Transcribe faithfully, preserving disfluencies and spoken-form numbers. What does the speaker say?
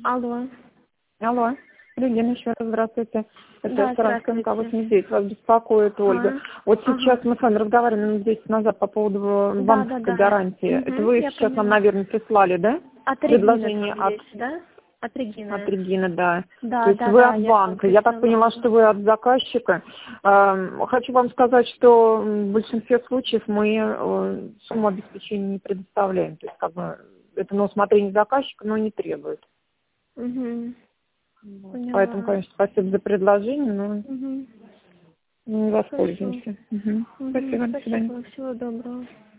Алло. Алло. Регина, еще раз здравствуйте. Это Да, Саранская МК здравствуйте. восемьдесят девять. Вас беспокоит Ольга. Ага. Вот Ага. сейчас мы с вами разговаривали минут десять назад по поводу Да, банковской да, да. гарантии. Угу, Это вы я сейчас нам, поняла. наверное, прислали, да? От Регины Предложение там от, есть, да? От от Регины. Регины, да. То Да, есть да, вы да, от я вам банка. Я так поняла, присылала. что вы от заказчика. Эм, Хочу вам сказать, что в большинстве случаев мы э, сумму обеспечения не предоставляем. То есть как бы это на усмотрение заказчика, но не требует. Угу. Вот. Поэтому, Поняла. конечно, спасибо за предложение, но Угу. не Хорошо. воспользуемся. Мгм. Угу. Спасибо, до свидания. Спасибо. Всего доброго.